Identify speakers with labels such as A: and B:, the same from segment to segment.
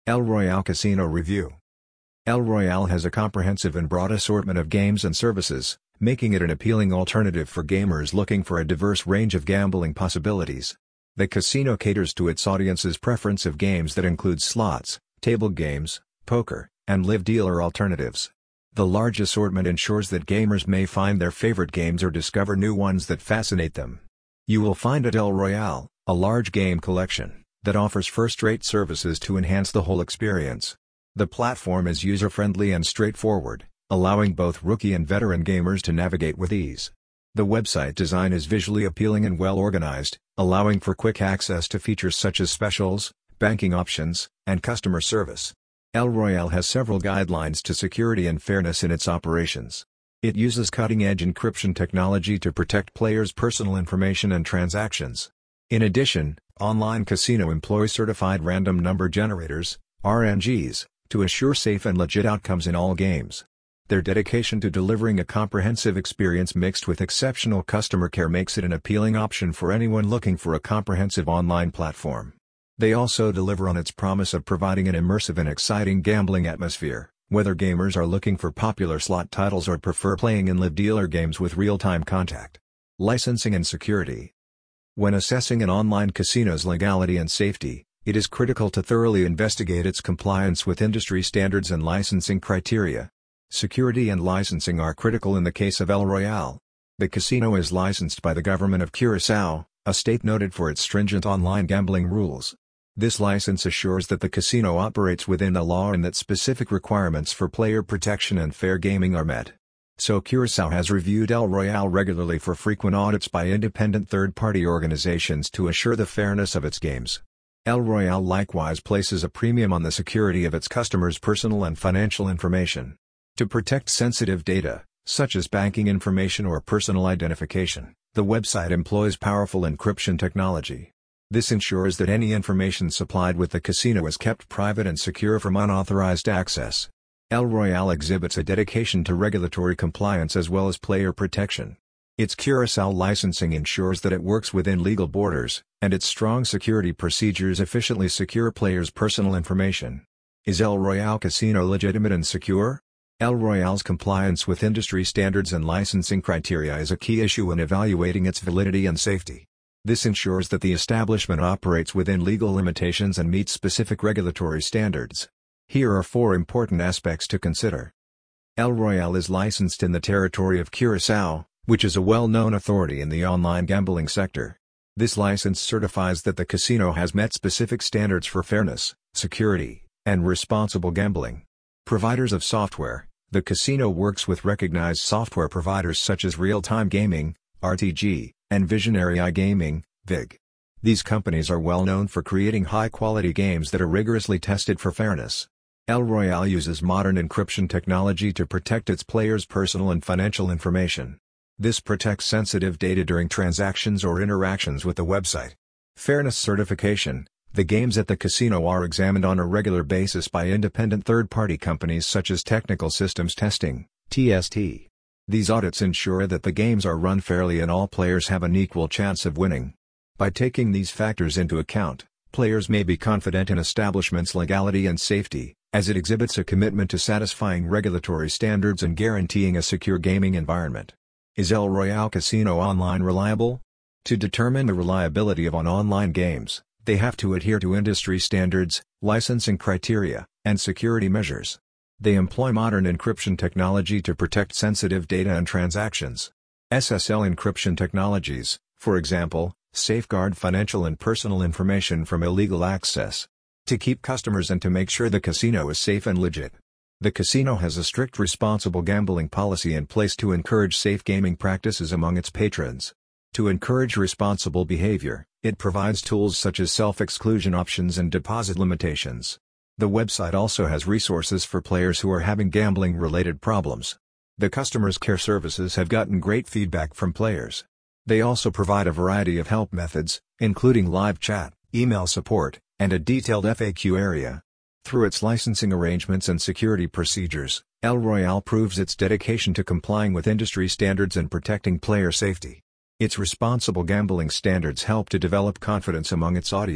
A: El Royale Casino Review. El Royale has a comprehensive and broad assortment of games and services, making it an appealing alternative for gamers looking for a diverse range of gambling possibilities. The casino caters to its audience's preference of games that include slots, table games, poker, and live dealer alternatives. The large assortment ensures that gamers may find their favorite games or discover new ones that fascinate them. You will find at El Royale a large game collection that offers first-rate services to enhance the whole experience. The platform is user-friendly and straightforward, allowing both rookie and veteran gamers to navigate with ease. The website design is visually appealing and well-organized, allowing for quick access to features such as specials, banking options, and customer service. El Royale has several guidelines to security and fairness in its operations. It uses cutting-edge encryption technology to protect players' personal information and transactions. In addition, online casino employs certified random number generators, RNGs, to assure safe and legit outcomes in all games. Their dedication to delivering a comprehensive experience mixed with exceptional customer care makes it an appealing option for anyone looking for a comprehensive online platform. They also deliver on its promise of providing an immersive and exciting gambling atmosphere, whether gamers are looking for popular slot titles or prefer playing in live dealer games with real-time contact. Licensing and security. When assessing an online casino's legality and safety, it is critical to thoroughly investigate its compliance with industry standards and licensing criteria. Security and licensing are critical in the case of El Royale. The casino is licensed by the government of Curaçao, a state noted for its stringent online gambling rules. This license assures that the casino operates within the law and that specific requirements for player protection and fair gaming are met. So Curaçao has reviewed El Royale regularly for frequent audits by independent third-party organizations to assure the fairness of its games. El Royale likewise places a premium on the security of its customers' personal and financial information. To protect sensitive data, such as banking information or personal identification, the website employs powerful encryption technology. This ensures that any information supplied with the casino is kept private and secure from unauthorized access. El Royale exhibits a dedication to regulatory compliance as well as player protection. Its Curaçao licensing ensures that it works within legal borders, and its strong security procedures efficiently secure players' personal information. Is El Royale Casino legitimate and secure? El Royale's compliance with industry standards and licensing criteria is a key issue in evaluating its validity and safety. This ensures that the establishment operates within legal limitations and meets specific regulatory standards. Here are 4 important aspects to consider. El Royale is licensed in the territory of Curaçao, which is a well-known authority in the online gambling sector. This license certifies that the casino has met specific standards for fairness, security, and responsible gambling. Providers of software. The casino works with recognized software providers such as Real Time Gaming, RTG, and Visionary iGaming, VIG. These companies are well known for creating high-quality games that are rigorously tested for fairness. El Royale uses modern encryption technology to protect its players' personal and financial information. This protects sensitive data during transactions or interactions with the website. Fairness certification. The games at the casino are examined on a regular basis by independent third-party companies such as Technical Systems Testing, TST. These audits ensure that the games are run fairly and all players have an equal chance of winning. By taking these factors into account, players may be confident in establishment's legality and safety, as it exhibits a commitment to satisfying regulatory standards and guaranteeing a secure gaming environment. Is El Royale Casino Online reliable? To determine the reliability of online games, they have to adhere to industry standards, licensing criteria, and security measures. They employ modern encryption technology to protect sensitive data and transactions. SSL encryption technologies, for example, safeguard financial and personal information from illegal access. To keep customers and to make sure the casino is safe and legit. The casino has a strict responsible gambling policy in place to encourage safe gaming practices among its patrons. To encourage responsible behavior, it provides tools such as self-exclusion options and deposit limitations. The website also has resources for players who are having gambling-related problems. The customer care services have gotten great feedback from players. They also provide a variety of help methods, including live chat, email support, and a detailed FAQ area. Through its licensing arrangements and security procedures, El Royale proves its dedication to complying with industry standards and protecting player safety. Its responsible gambling standards help to develop confidence among its audience,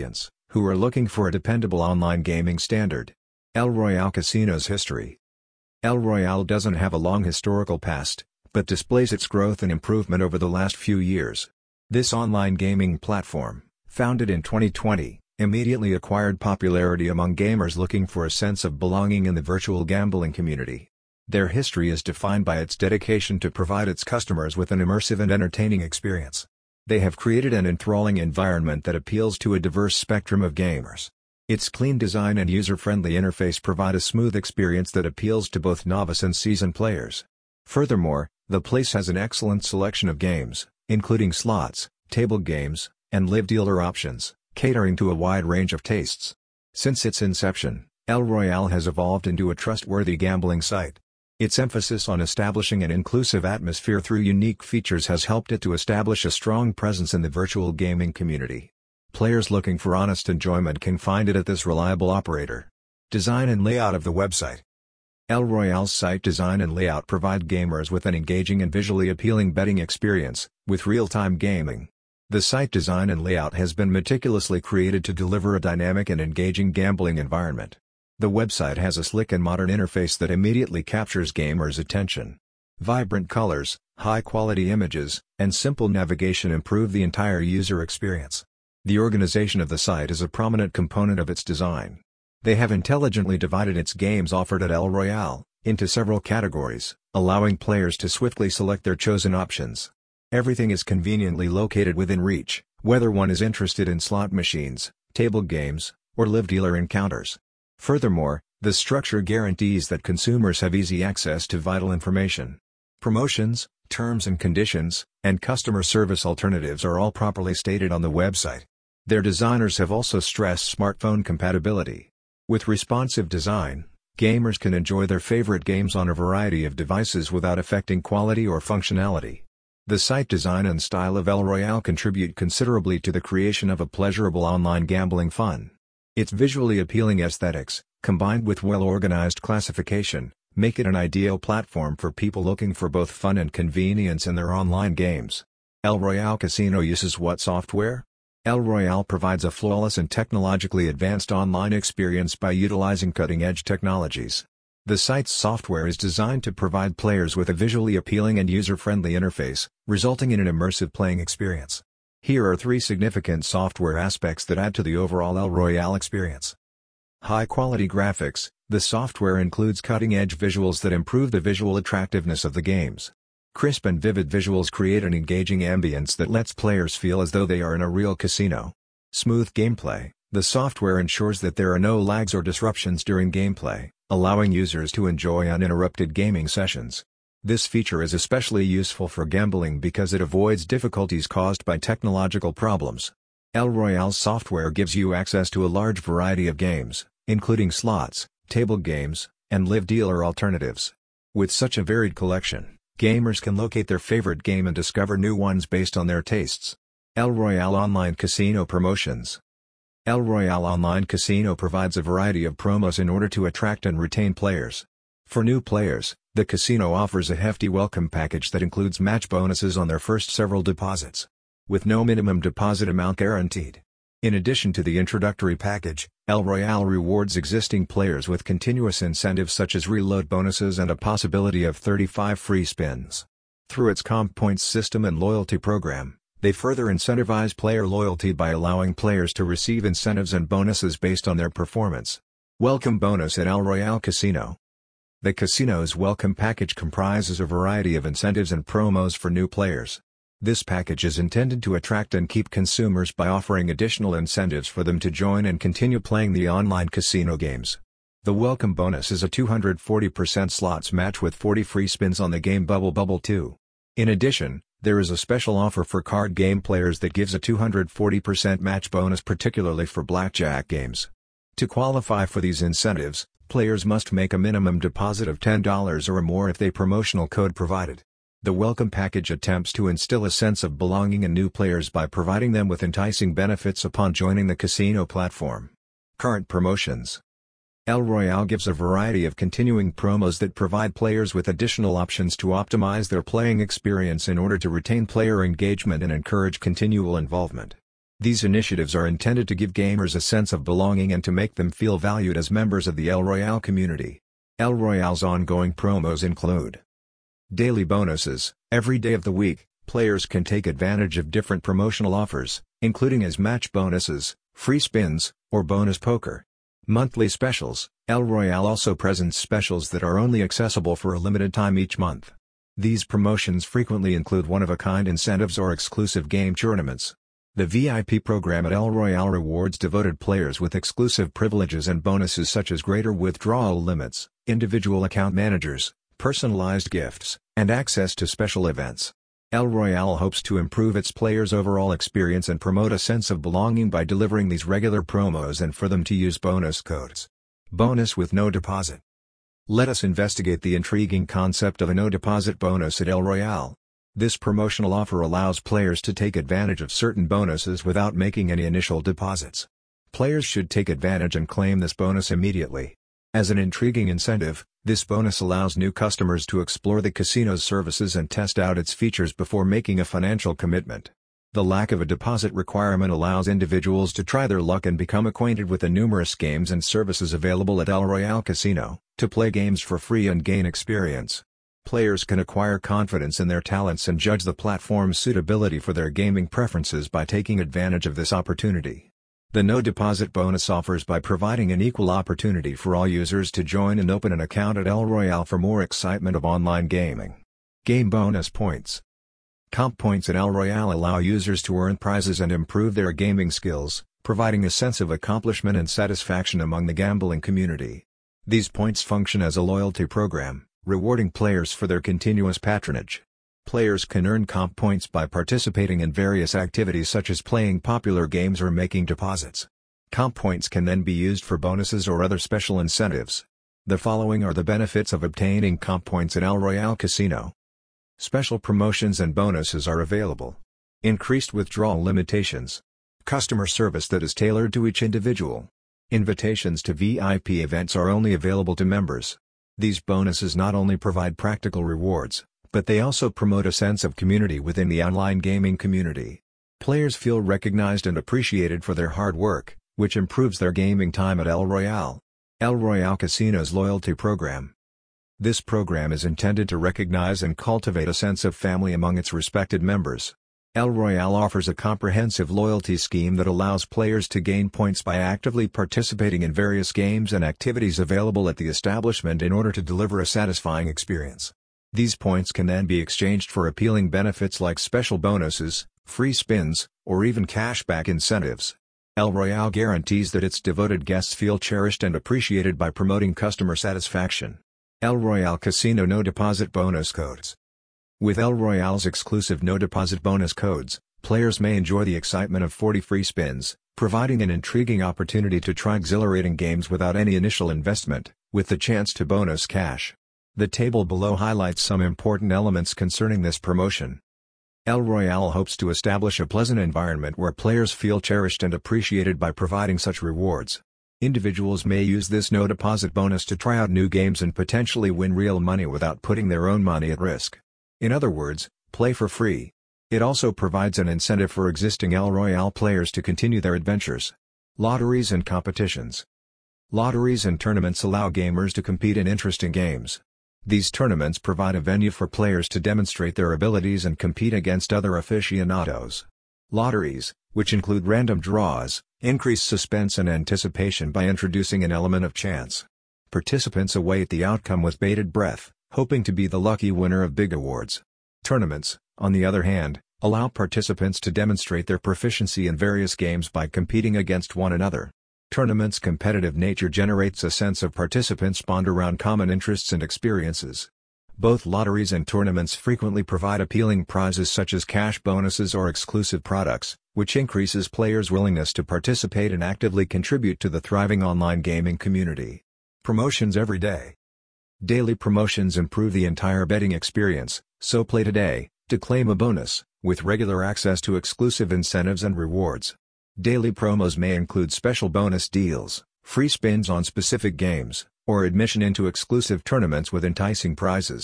A: who are looking for a dependable online gaming standard. El Royale Casino's history. El Royale doesn't have a long historical past, but displays its growth and improvement over the last few years. This online gaming platform, founded in 2020, immediately acquired popularity among gamers looking for a sense of belonging in the virtual gambling community. Their history is defined by its dedication to provide its customers with an immersive and entertaining experience. They have created an enthralling environment that appeals to a diverse spectrum of gamers. Its clean design and user-friendly interface provide a smooth experience that appeals to both novice and seasoned players. Furthermore, the place has an excellent selection of games, including slots, table games, and live dealer options, catering to a wide range of tastes. Since its inception, El Royale has evolved into a trustworthy gambling site. Its emphasis on establishing an inclusive atmosphere through unique features has helped it to establish a strong presence in the virtual gaming community. Players looking for honest enjoyment can find it at this reliable operator. Design and layout of the website. El Royale's site design and layout provide gamers with an engaging and visually appealing betting experience, with real-time gaming. The site design and layout has been meticulously created to deliver a dynamic and engaging gambling environment. The website has a slick and modern interface that immediately captures gamers' attention. Vibrant colors, high-quality images, and simple navigation improve the entire user experience. The organization of the site is a prominent component of its design. They have intelligently divided its games offered at El Royale into several categories, allowing players to swiftly select their chosen options. Everything is conveniently located within reach, whether one is interested in slot machines, table games, or live dealer encounters. Furthermore, the structure guarantees that consumers have easy access to vital information. Promotions, terms and conditions, and customer service alternatives are all properly stated on the website. Their designers have also stressed smartphone compatibility. With responsive design, gamers can enjoy their favorite games on a variety of devices without affecting quality or functionality. The site design and style of El Royale contribute considerably to the creation of a pleasurable online gambling fun. Its visually appealing aesthetics, combined with well-organized classification, make it an ideal platform for people looking for both fun and convenience in their online games. El Royale Casino uses what software? El Royale provides a flawless and technologically advanced online experience by utilizing cutting-edge technologies. The site's software is designed to provide players with a visually appealing and user-friendly interface, resulting in an immersive playing experience. Here are 3 significant software aspects that add to the overall El Royale experience. High-quality graphics. The software includes cutting-edge visuals that improve the visual attractiveness of the games. Crisp and vivid visuals create an engaging ambience that lets players feel as though they are in a real casino. Smooth gameplay. The software ensures that there are no lags or disruptions during gameplay, allowing users to enjoy uninterrupted gaming sessions. This feature is especially useful for gambling because it avoids difficulties caused by technological problems. El Royale's software gives you access to a large variety of games, including slots, table games, and live dealer alternatives. With such a varied collection, gamers can locate their favorite game and discover new ones based on their tastes. El Royale Online Casino Promotions. El Royale Online Casino provides a variety of promos in order to attract and retain players. For new players, the casino offers a hefty welcome package that includes match bonuses on their first several deposits, with no minimum deposit amount guaranteed. In addition to the introductory package, El Royale rewards existing players with continuous incentives such as reload bonuses and a possibility of 35 free spins. Through its comp points system and loyalty program, they further incentivize player loyalty by allowing players to receive incentives and bonuses based on their performance. Welcome bonus at El Royale Casino. The casino's welcome package comprises a variety of incentives and promos for new players. This package is intended to attract and keep consumers by offering additional incentives for them to join and continue playing the online casino games. The welcome bonus is a 240% slots match with 40 free spins on the game Bubble Bobble 2. In addition, there is a special offer for card game players that gives a 240% match bonus particularly for blackjack games. To qualify for these incentives, players must make a minimum deposit of $10 or more if they promotional code provided. The welcome package attempts to instill a sense of belonging in new players by providing them with enticing benefits upon joining the casino platform. Current promotions. El Royale gives a variety of continuing promos that provide players with additional options to optimize their playing experience in order to retain player engagement and encourage continual involvement. These initiatives are intended to give gamers a sense of belonging and to make them feel valued as members of the El Royale community. El Royale's ongoing promos include daily bonuses. Every day of the week, players can take advantage of different promotional offers, including as match bonuses, free spins, or bonus poker. Monthly specials. El Royale also presents specials that are only accessible for a limited time each month. These promotions frequently include one-of-a-kind incentives or exclusive game tournaments. The VIP program at El Royale rewards devoted players with exclusive privileges and bonuses such as greater withdrawal limits, individual account managers, personalized gifts, and access to special events. El Royale hopes to improve its players' overall experience and promote a sense of belonging by delivering these regular promos and for them to use bonus codes. Bonus with no deposit. Let us investigate the intriguing concept of a no-deposit bonus at El Royale. This promotional offer allows players to take advantage of certain bonuses without making any initial deposits. Players should take advantage and claim this bonus immediately. As an intriguing incentive, this bonus allows new customers to explore the casino's services and test out its features before making a financial commitment. The lack of a deposit requirement allows individuals to try their luck and become acquainted with the numerous games and services available at El Royale Casino, to play games for free and gain experience. Players can acquire confidence in their talents and judge the platform's suitability for their gaming preferences by taking advantage of this opportunity. The no-deposit bonus offers by providing an equal opportunity for all users to join and open an account at El Royale for more excitement of online gaming. Game bonus points. Comp points at El Royale allow users to earn prizes and improve their gaming skills, providing a sense of accomplishment and satisfaction among the gambling community. These points function as a loyalty program, rewarding players for their continuous patronage. Players can earn comp points by participating in various activities such as playing popular games or making deposits. Comp points can then be used for bonuses or other special incentives. The following are the benefits of obtaining comp points at El Royale Casino. Special promotions and bonuses are available. Increased withdrawal limitations. Customer service that is tailored to each individual. Invitations to VIP events are only available to members. These bonuses not only provide practical rewards, but they also promote a sense of community within the online gaming community. Players feel recognized and appreciated for their hard work, which improves their gaming time at El Royale. El Royale Casino's loyalty program. This program is intended to recognize and cultivate a sense of family among its respected members. El Royale offers a comprehensive loyalty scheme that allows players to gain points by actively participating in various games and activities available at the establishment in order to deliver a satisfying experience. These points can then be exchanged for appealing benefits like special bonuses, free spins, or even cashback incentives. El Royale guarantees that its devoted guests feel cherished and appreciated by promoting customer satisfaction. El Royale Casino No Deposit Bonus Codes. With El Royale's exclusive no-deposit bonus codes, players may enjoy the excitement of 40 free spins, providing an intriguing opportunity to try exhilarating games without any initial investment, with the chance to bonus cash. The table below highlights some important elements concerning this promotion. El Royale hopes to establish a pleasant environment where players feel cherished and appreciated by providing such rewards. Individuals may use this no-deposit bonus to try out new games and potentially win real money without putting their own money at risk. In other words, play for free. It also provides an incentive for existing El Royale players to continue their adventures. Lotteries and competitions. Lotteries and tournaments allow gamers to compete in interesting games. These tournaments provide a venue for players to demonstrate their abilities and compete against other aficionados. Lotteries, which include random draws, increase suspense and anticipation by introducing an element of chance. Participants await the outcome with bated breath, hoping to be the lucky winner of big awards. Tournaments, on the other hand, allow participants to demonstrate their proficiency in various games by competing against one another. Tournaments' competitive nature generates a sense of participants bond around common interests and experiences. Both lotteries and tournaments frequently provide appealing prizes such as cash bonuses or exclusive products, which increases players' willingness to participate and actively contribute to the thriving online gaming community. Promotions every day. Daily promotions improve the entire betting experience, so play today to claim a bonus, with regular access to exclusive incentives and rewards. Daily promos may include special bonus deals, free spins on specific games, or admission into exclusive tournaments with enticing prizes.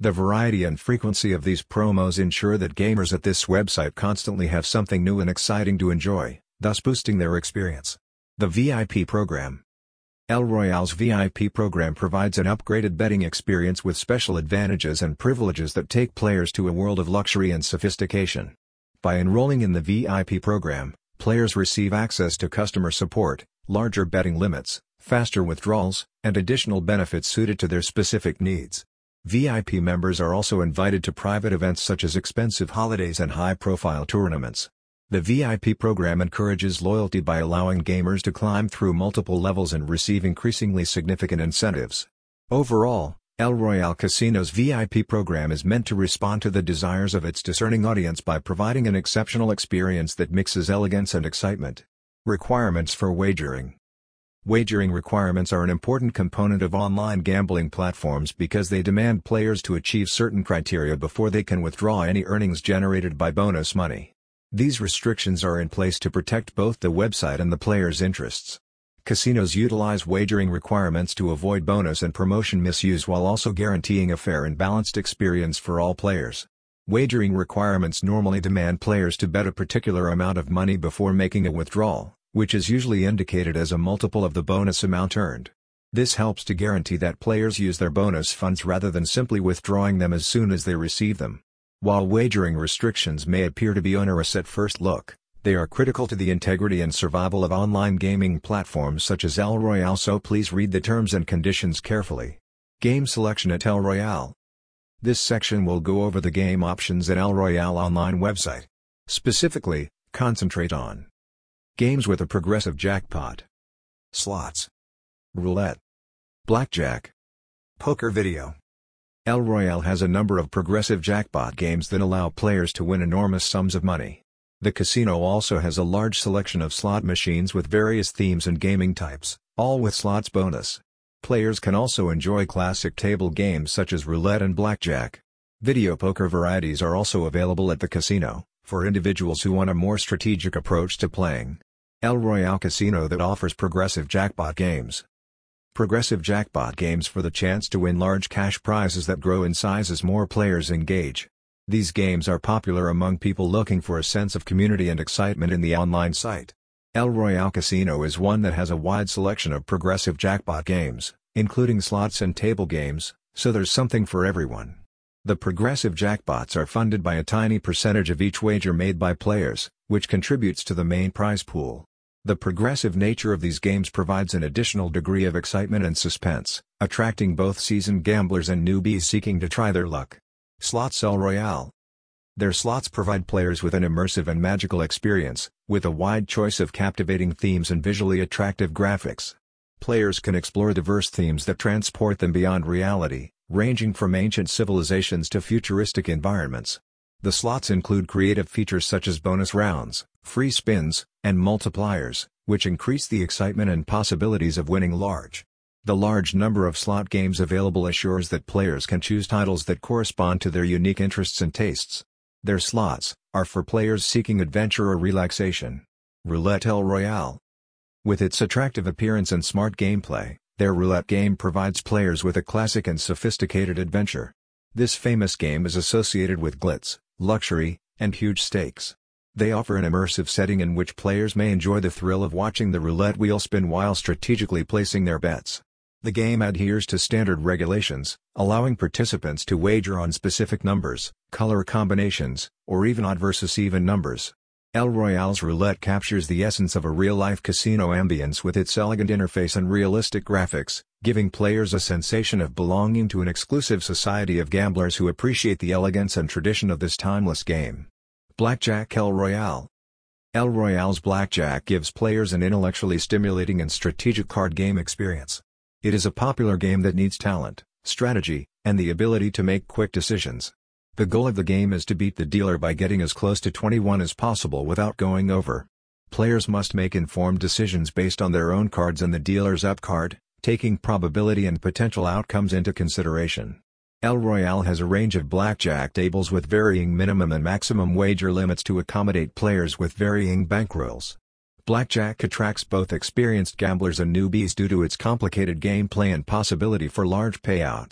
A: The variety and frequency of these promos ensure that gamers at this website constantly have something new and exciting to enjoy, thus boosting their experience. The VIP program. El Royale's VIP program provides an upgraded betting experience with special advantages and privileges that take players to a world of luxury and sophistication. By enrolling in the VIP program, players receive access to customer support, larger betting limits, faster withdrawals, and additional benefits suited to their specific needs. VIP members are also invited to private events such as expensive holidays and high-profile tournaments. The VIP program encourages loyalty by allowing gamers to climb through multiple levels and receive increasingly significant incentives. Overall, El Royale Casino's VIP program is meant to respond to the desires of its discerning audience by providing an exceptional experience that mixes elegance and excitement. Requirements for wagering. Wagering requirements are an important component of online gambling platforms because they demand players to achieve certain criteria before they can withdraw any earnings generated by bonus money. These restrictions are in place to protect both the website and the players' interests. Casinos utilize wagering requirements to avoid bonus and promotion misuse while also guaranteeing a fair and balanced experience for all players. Wagering requirements normally demand players to bet a particular amount of money before making a withdrawal, which is usually indicated as a multiple of the bonus amount earned. This helps to guarantee that players use their bonus funds rather than simply withdrawing them as soon as they receive them. While wagering restrictions may appear to be onerous at first look, they are critical to the integrity and survival of online gaming platforms such as El Royale, so please read the terms and conditions carefully. Game selection at El Royale. This section will go over the game options at El Royale online website. Specifically, concentrate on games with a progressive jackpot, slots, roulette, blackjack, poker video. El Royale has a number of progressive jackpot games that allow players to win enormous sums of money. The casino also has a large selection of slot machines with various themes and gaming types, all with slots bonus. Players can also enjoy classic table games such as roulette and blackjack. Video poker varieties are also available at the casino, for individuals who want a more strategic approach to playing. El Royale Casino that offers progressive jackpot games. Progressive jackpot games for the chance to win large cash prizes that grow in size as more players engage. These games are popular among people looking for a sense of community and excitement in the online site. El Royale Casino is one that has a wide selection of progressive jackpot games, including slots and table games, so there's something for everyone. The progressive jackpots are funded by a tiny percentage of each wager made by players, which contributes to the main prize pool. The progressive nature of these games provides an additional degree of excitement and suspense, attracting both seasoned gamblers and newbies seeking to try their luck. Slots El Royale. Their slots provide players with an immersive and magical experience, with a wide choice of captivating themes and visually attractive graphics. Players can explore diverse themes that transport them beyond reality, ranging from ancient civilizations to futuristic environments. The slots include creative features such as bonus rounds, free spins, and multipliers, which increase the excitement and possibilities of winning large. The large number of slot games available assures that players can choose titles that correspond to their unique interests and tastes. Their slots are for players seeking adventure or relaxation. Roulette El Royale. With its attractive appearance and smart gameplay, their roulette game provides players with a classic and sophisticated adventure. This famous game is associated with glitz, luxury, and huge stakes. They offer an immersive setting in which players may enjoy the thrill of watching the roulette wheel spin while strategically placing their bets. The game adheres to standard regulations, allowing participants to wager on specific numbers, color combinations, or even odd versus even numbers. El Royale's roulette captures the essence of a real-life casino ambience with its elegant interface and realistic graphics, giving players a sensation of belonging to an exclusive society of gamblers who appreciate the elegance and tradition of this timeless game. Blackjack El Royale. El Royale's Blackjack gives players an intellectually stimulating and strategic card game experience. It is a popular game that needs talent, strategy, and the ability to make quick decisions. The goal of the game is to beat the dealer by getting as close to 21 as possible without going over. Players must make informed decisions based on their own cards and the dealer's up card, taking probability and potential outcomes into consideration. El Royale has a range of blackjack tables with varying minimum and maximum wager limits to accommodate players with varying bankrolls. Blackjack attracts both experienced gamblers and newbies due to its complicated gameplay and possibility for large payouts.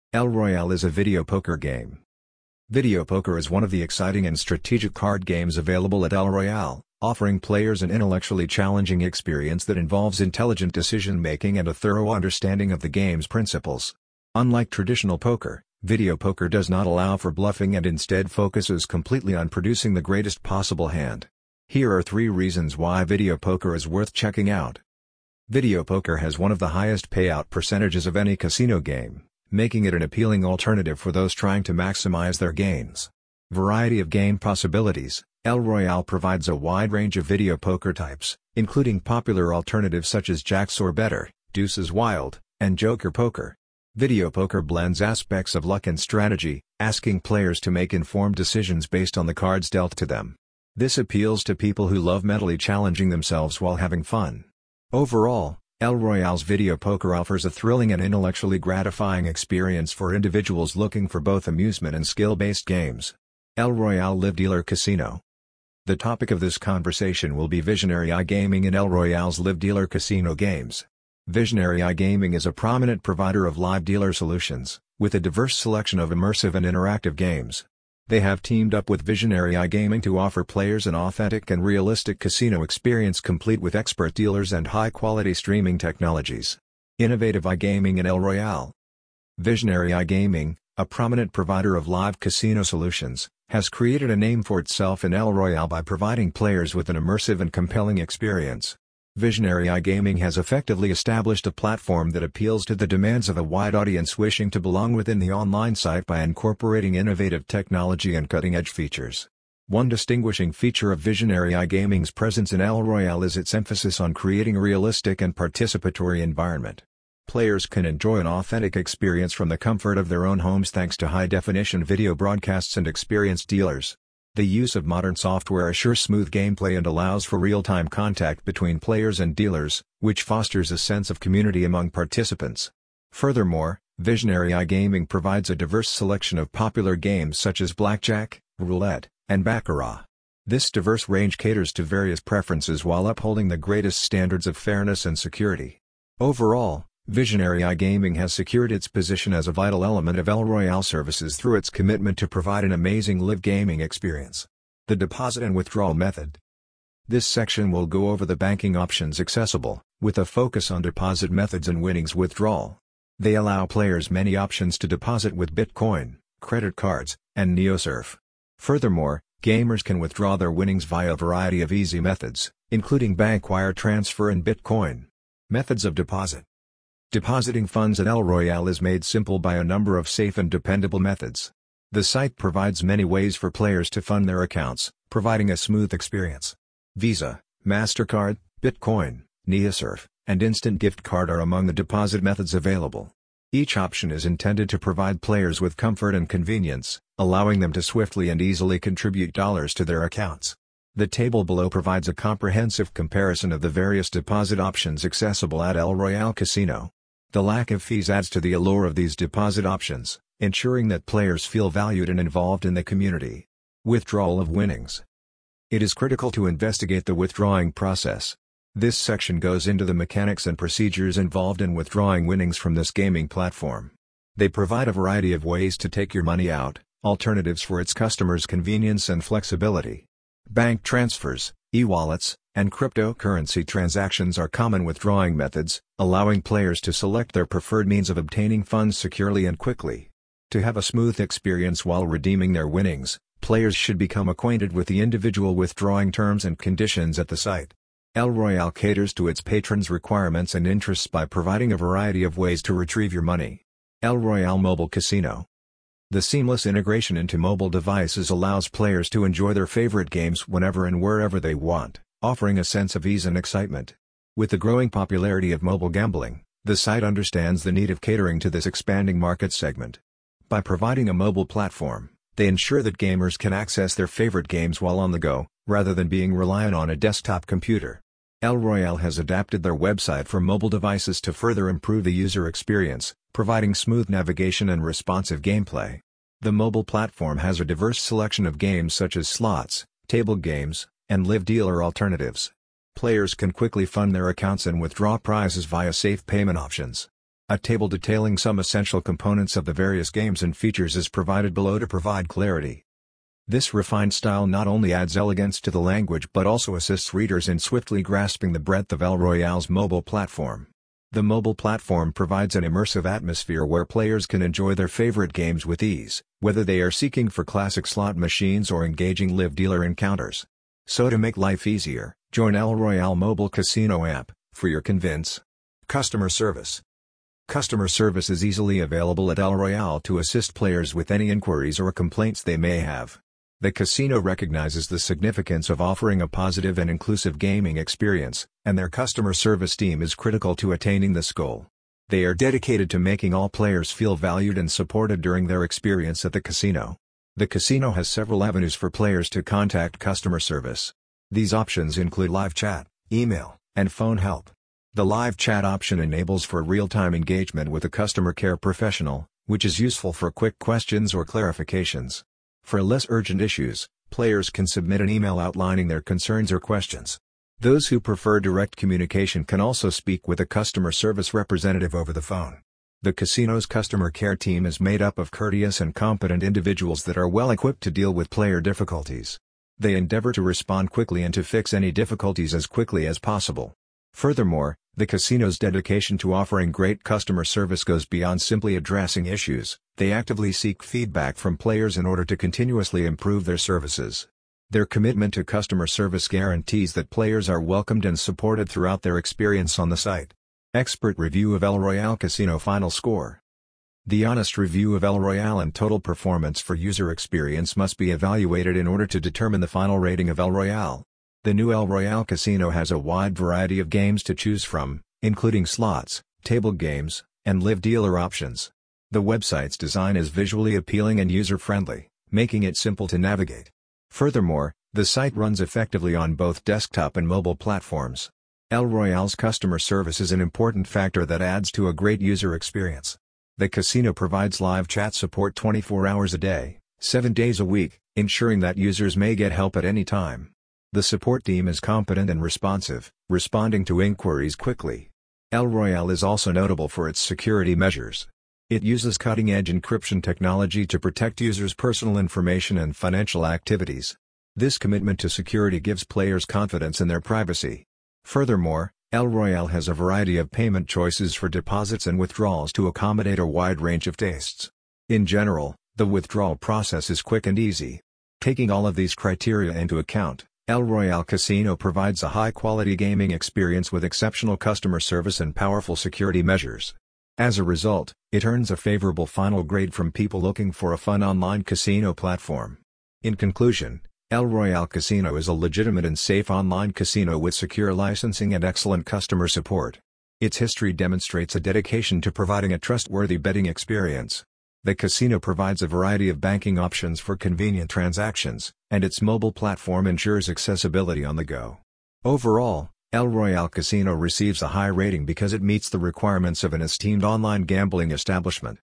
A: El Royale is a video poker game. Video poker is one of the exciting and strategic card games available at El Royale, offering players an intellectually challenging experience that involves intelligent decision-making and a thorough understanding of the game's principles. Unlike traditional poker, video poker does not allow for bluffing and instead focuses completely on producing the greatest possible hand. Here are 3 reasons why video poker is worth checking out. Video poker has one of the highest payout percentages of any casino game, making it an appealing alternative for those trying to maximize their gains. Variety of game possibilities: El Royale provides a wide range of video poker types, including popular alternatives such as Jacks or Better, Deuces Wild, and Joker Poker. Video poker blends aspects of luck and strategy, asking players to make informed decisions based on the cards dealt to them. This appeals to people who love mentally challenging themselves while having fun. Overall, El Royale's video poker offers a thrilling and intellectually gratifying experience for individuals looking for both amusement and skill-based games. El Royale Live Dealer Casino. The topic of this conversation will be Visionary iGaming and El Royale's Live Dealer Casino games. Visionary iGaming is a prominent provider of live dealer solutions, with a diverse selection of immersive and interactive games. They have teamed up with Visionary iGaming to offer players an authentic and realistic casino experience complete with expert dealers and high-quality streaming technologies. Innovative iGaming and El Royale. Visionary iGaming, a prominent provider of live casino solutions, has created a name for itself in El Royale by providing players with an immersive and compelling experience. Visionary iGaming has effectively established a platform that appeals to the demands of a wide audience wishing to belong within the online site by incorporating innovative technology and cutting-edge features. One distinguishing feature of Visionary iGaming's presence in El Royale is its emphasis on creating a realistic and participatory environment. Players can enjoy an authentic experience from the comfort of their own homes thanks to high-definition video broadcasts and experienced dealers. The use of modern software assures smooth gameplay and allows for real-time contact between players and dealers, which fosters a sense of community among participants. Furthermore, Visionary iGaming provides a diverse selection of popular games such as blackjack, roulette, and baccarat. This diverse range caters to various preferences while upholding the greatest standards of fairness and security. Overall, Visionary iGaming has secured its position as a vital element of El Royale services through its commitment to provide an amazing live gaming experience. The deposit and withdrawal method. This section will go over the banking options accessible, with a focus on deposit methods and winnings withdrawal. They allow players many options to deposit with Bitcoin, credit cards, and NeoSurf. Furthermore, gamers can withdraw their winnings via a variety of easy methods, including bank wire transfer and Bitcoin. Methods of deposit. Depositing funds at El Royale is made simple by a number of safe and dependable methods. The site provides many ways for players to fund their accounts, providing a smooth experience. Visa, MasterCard, Bitcoin, NeoSurf, and Instant Gift Card are among the deposit methods available. Each option is intended to provide players with comfort and convenience, allowing them to swiftly and easily contribute dollars to their accounts. The table below provides a comprehensive comparison of the various deposit options accessible at El Royale Casino. The lack of fees adds to the allure of these deposit options, ensuring that players feel valued and involved in the community. Withdrawal of winnings. It is critical to investigate the withdrawing process. This section goes into the mechanics and procedures involved in withdrawing winnings from this gaming platform. They provide a variety of ways to take your money out, alternatives for its customers' convenience and flexibility. Bank transfers, e-wallets, and cryptocurrency transactions are common withdrawing methods, allowing players to select their preferred means of obtaining funds securely and quickly. To have a smooth experience while redeeming their winnings, players should become acquainted with the individual withdrawing terms and conditions at the site. El Royale caters to its patrons' requirements and interests by providing a variety of ways to retrieve your money. El Royale Mobile Casino. The seamless integration into mobile devices allows players to enjoy their favorite games whenever and wherever they want, offering a sense of ease and excitement. With the growing popularity of mobile gambling, the site understands the need of catering to this expanding market segment. By providing a mobile platform, they ensure that gamers can access their favorite games while on the go, rather than being reliant on a desktop computer. El Royale has adapted their website for mobile devices to further improve the user experience, providing smooth navigation and responsive gameplay. The mobile platform has a diverse selection of games such as slots, table games, and live dealer alternatives. Players can quickly fund their accounts and withdraw prizes via safe payment options. A table detailing some essential components of the various games and features is provided below to provide clarity. This refined style not only adds elegance to the language but also assists readers in swiftly grasping the breadth of El Royale's mobile platform. The mobile platform provides an immersive atmosphere where players can enjoy their favorite games with ease, whether they are seeking for classic slot machines or engaging live dealer encounters. So to make life easier, join El Royale Mobile Casino app, for your convince. Customer service. Customer service is easily available at El Royale to assist players with any inquiries or complaints they may have. The casino recognizes the significance of offering a positive and inclusive gaming experience, and their customer service team is critical to attaining this goal. They are dedicated to making all players feel valued and supported during their experience at the casino. The casino has several avenues for players to contact customer service. These options include live chat, email, and phone help. The live chat option enables for real-time engagement with a customer care professional, which is useful for quick questions or clarifications. For less urgent issues, players can submit an email outlining their concerns or questions. Those who prefer direct communication can also speak with a customer service representative over the phone. The casino's customer care team is made up of courteous and competent individuals that are well equipped to deal with player difficulties. They endeavor to respond quickly and to fix any difficulties as quickly as possible. Furthermore, the casino's dedication to offering great customer service goes beyond simply addressing issues. They actively seek feedback from players in order to continuously improve their services. Their commitment to customer service guarantees that players are welcomed and supported throughout their experience on the site. Expert review of El Royale Casino final score. The honest review of El Royale and total performance for user experience must be evaluated in order to determine the final rating of El Royale. The new El Royale Casino has a wide variety of games to choose from, including slots, table games, and live dealer options. The website's design is visually appealing and user-friendly, making it simple to navigate. Furthermore, the site runs effectively on both desktop and mobile platforms. El Royale's customer service is an important factor that adds to a great user experience. The casino provides live chat support 24 hours a day, 7 days a week, ensuring that users may get help at any time. The support team is competent and responsive, responding to inquiries quickly. El Royale is also notable for its security measures. It uses cutting-edge encryption technology to protect users' personal information and financial activities. This commitment to security gives players confidence in their privacy. Furthermore, El Royale has a variety of payment choices for deposits and withdrawals to accommodate a wide range of tastes. In general, the withdrawal process is quick and easy. Taking all of these criteria into account, El Royale Casino provides a high-quality gaming experience with exceptional customer service and powerful security measures. As a result, it earns a favorable final grade from people looking for a fun online casino platform. In conclusion, El Royale Casino is a legitimate and safe online casino with secure licensing and excellent customer support. Its history demonstrates a dedication to providing a trustworthy betting experience. The casino provides a variety of banking options for convenient transactions, and its mobile platform ensures accessibility on the go. Overall, El Royale Casino receives a high rating because it meets the requirements of an esteemed online gambling establishment.